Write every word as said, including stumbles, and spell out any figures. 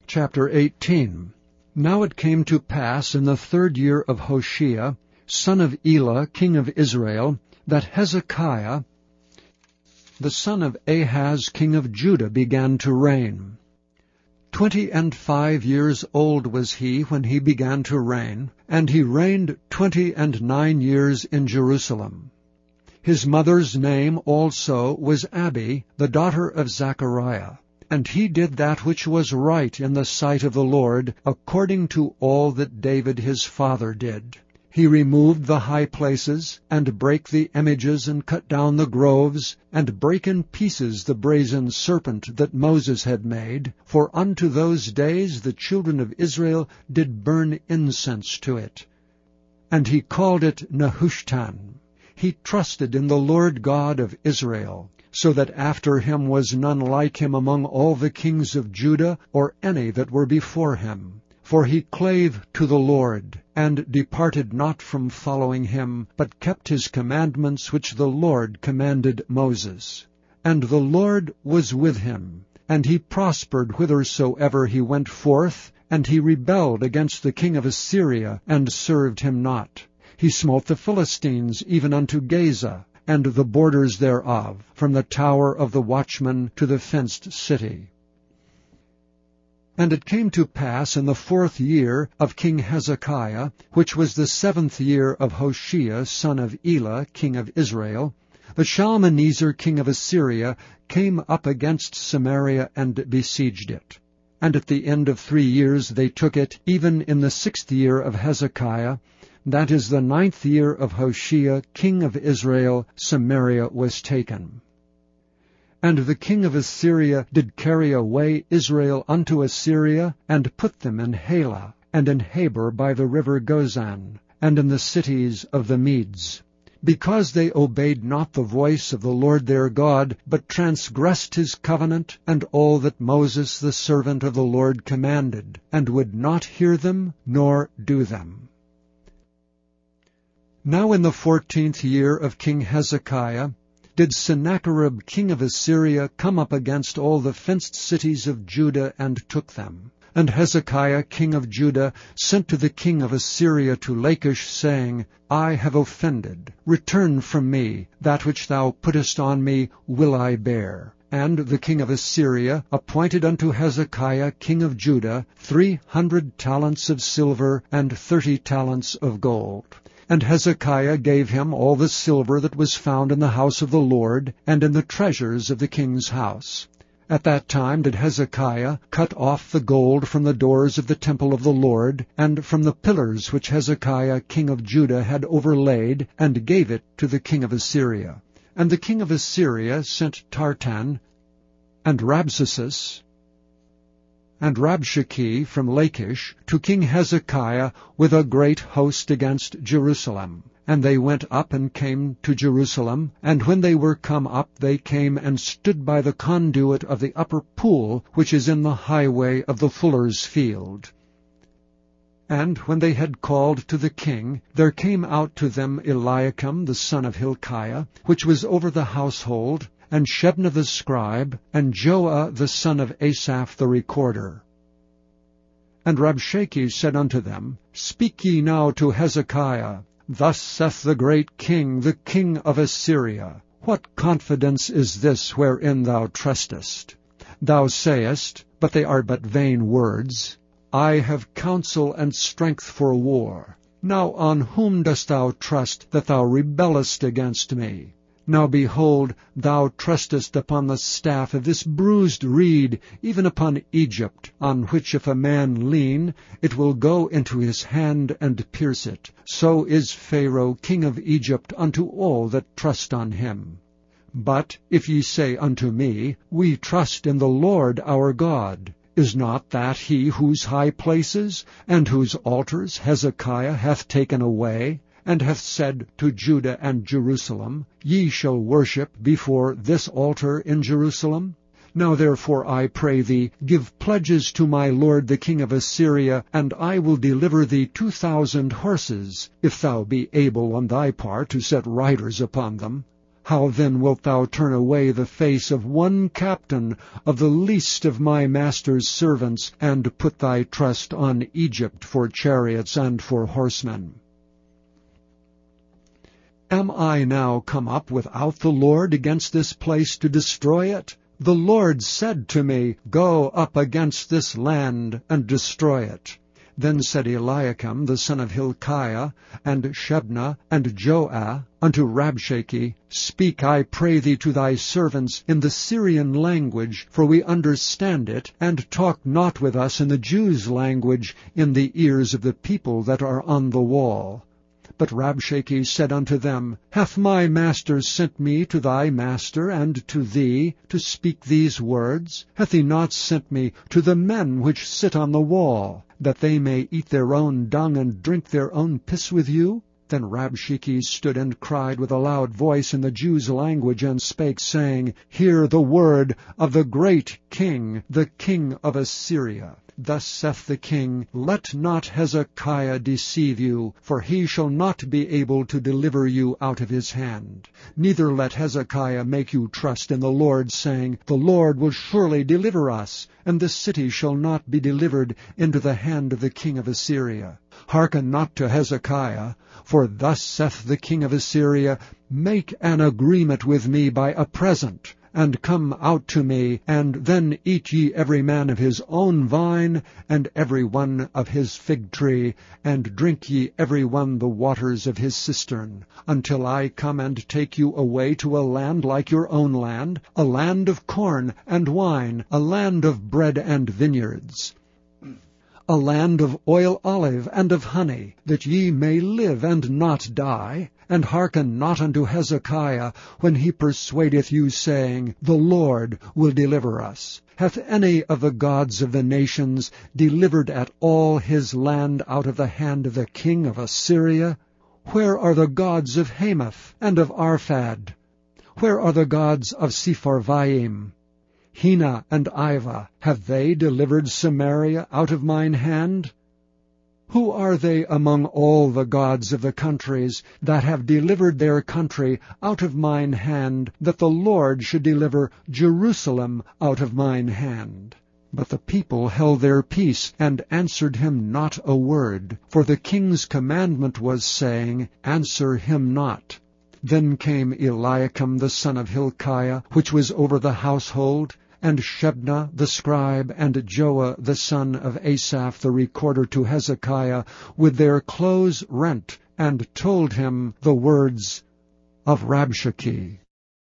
Chapter eighteen. Now it came to pass in the third year of Hoshea, son of Elah, king of Israel, that Hezekiah, the son of Ahaz, king of Judah, began to reign. Twenty and five years old was he when he began to reign, and he reigned twenty and nine years in Jerusalem. His mother's name also was Abi, the daughter of Zechariah. And he did that which was right in the sight of the Lord, according to all that David his father did. He removed the high places, and brake the images, and cut down the groves, and brake in pieces the brazen serpent that Moses had made, for unto those days the children of Israel did burn incense to it. And he called it Nehushtan. He trusted in the Lord God of Israel, so that after him was none like him among all the kings of Judah, or any that were before him. For he clave to the Lord, and departed not from following him, but kept his commandments which the Lord commanded Moses. And the Lord was with him, and he prospered whithersoever he went forth, and he rebelled against the king of Assyria, and served him not. He smote the Philistines even unto Gaza, and the borders thereof, from the tower of the watchman to the fenced city. And it came to pass in the fourth year of King Hezekiah, which was the seventh year of Hoshea son of Elah, king of Israel, that Shalmaneser king of Assyria came up against Samaria and besieged it. And at the end of three years they took it, even in the sixth year of Hezekiah, that is the ninth year of Hoshea, king of Israel, Samaria was taken. And the king of Assyria did carry away Israel unto Assyria, and put them in Halah, and in Habor by the river Gozan, and in the cities of the Medes, because they obeyed not the voice of the Lord their God, but transgressed his covenant, and all that Moses the servant of the Lord commanded, and would not hear them, nor do them. Now in the fourteenth year of King Hezekiah did Sennacherib king of Assyria come up against all the fenced cities of Judah, and took them. And Hezekiah king of Judah sent to the king of Assyria to Lachish, saying, I have offended. Return from me. That which thou puttest on me will I bear. And the king of Assyria appointed unto Hezekiah king of Judah three hundred talents of silver, and thirty talents of gold. And Hezekiah gave him all the silver that was found in the house of the Lord, and in the treasures of the king's house. At that time did Hezekiah cut off the gold from the doors of the temple of the Lord, and from the pillars which Hezekiah king of Judah had overlaid, and gave it to the king of Assyria. And the king of Assyria sent Tartan, and Rabsaces, and Rabshakeh from Lachish to King Hezekiah with a great host against Jerusalem. And they went up and came to Jerusalem, and when they were come up, they came and stood by the conduit of the upper pool, which is in the highway of the fuller's field. And when they had called to the king, there came out to them Eliakim the son of Hilkiah, which was over the household, and Shebna the scribe, and Joah the son of Asaph the recorder. And Rabshakeh said unto them, Speak ye now to Hezekiah, Thus saith the great king, the king of Assyria, What confidence is this wherein thou trustest? Thou sayest, but they are but vain words, I have counsel and strength for war. Now on whom dost thou trust, that thou rebellest against me? Now behold, thou trustest upon the staff of this bruised reed, even upon Egypt, on which if a man lean, it will go into his hand and pierce it. So is Pharaoh king of Egypt unto all that trust on him. But if ye say unto me, We trust in the Lord our God, is not that he whose high places and whose altars Hezekiah hath taken away, and hath said to Judah and Jerusalem, Ye shall worship before this altar in Jerusalem? Now therefore I pray thee, give pledges to my lord the king of Assyria, and I will deliver thee two thousand horses, if thou be able on thy part to set riders upon them. How then wilt thou turn away the face of one captain of the least of my master's servants, and put thy trust on Egypt for chariots and for horsemen? Am I now come up without the Lord against this place to destroy it? The Lord said to me, Go up against this land, and destroy it. Then said Eliakim the son of Hilkiah, and Shebna, and Joah, unto Rabshakeh, Speak, I pray thee, to thy servants in the Syrian language, for we understand it, and talk not with us in the Jews' language, in the ears of the people that are on the wall. But Rabshakeh said unto them, Hath my master sent me to thy master and to thee, to speak these words? Hath he not sent me to the men which sit on the wall, that they may eat their own dung and drink their own piss with you? Then Rabshakeh stood and cried with a loud voice in the Jews' language, and spake, saying, Hear the word of the great king, the king of Assyria. Thus saith the king, Let not Hezekiah deceive you, for he shall not be able to deliver you out of his hand. Neither let Hezekiah make you trust in the Lord, saying, The Lord will surely deliver us, and the city shall not be delivered into the hand of the king of Assyria. Hearken not to Hezekiah, for thus saith the king of Assyria, Make an agreement with me by a present, and come out to me, and then eat ye every man of his own vine, and every one of his fig tree, and drink ye every one the waters of his cistern, until I come and take you away to a land like your own land, a land of corn and wine, a land of bread and vineyards, a land of oil olive and of honey, that ye may live and not die. And hearken not unto Hezekiah, when he persuadeth you, saying, The Lord will deliver us. Hath any of the gods of the nations delivered at all his land out of the hand of the king of Assyria? Where are the gods of Hamath and of Arphad? Where are the gods of Sepharvaim? Hena and Ivah, have they delivered Samaria out of mine hand? Who are they among all the gods of the countries that have delivered their country out of mine hand, that the Lord should deliver Jerusalem out of mine hand? But the people held their peace, and answered him not a word. For the king's commandment was, saying, Answer him not. Then came Eliakim the son of Hilkiah, which was over the household, and Shebna the scribe, and Joah the son of Asaph the recorder, to Hezekiah, with their clothes rent, and told him the words of Rabshakeh.